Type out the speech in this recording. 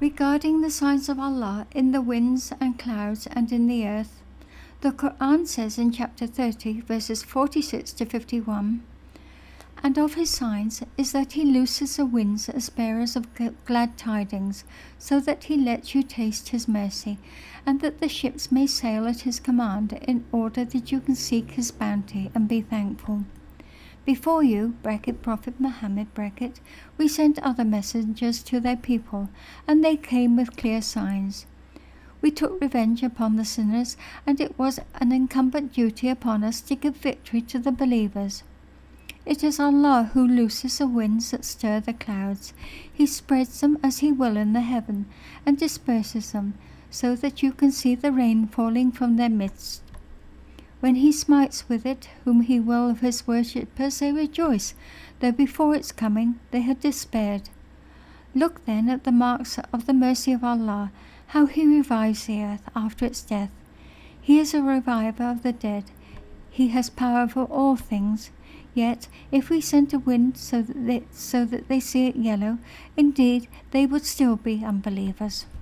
Regarding the signs of Allah in the winds and clouds and in the earth, the Quran says in chapter 30, verses 46 to 51, "And of his signs is that he looses the winds as bearers of glad tidings, so that he lets you taste his mercy, and that the ships may sail at his command, in order that you can seek his bounty and be thankful. Before you, Prophet Muhammad, we sent other messengers to their people, and they came with clear signs. We took revenge upon the sinners, and it was an incumbent duty upon us to give victory to the believers. It is Allah who looses the winds that stir the clouds. He spreads them as he will in the heaven, and disperses them, so that you can see the rain falling from their midst. When he smites with it whom he will of his worshippers, they rejoice, though before its coming they had despaired. Look then at the marks of the mercy of Allah, how he revives the earth after its death. He is a reviver of the dead. He has power over all things. Yet, if we sent a wind so that they see it yellow, indeed they would still be unbelievers."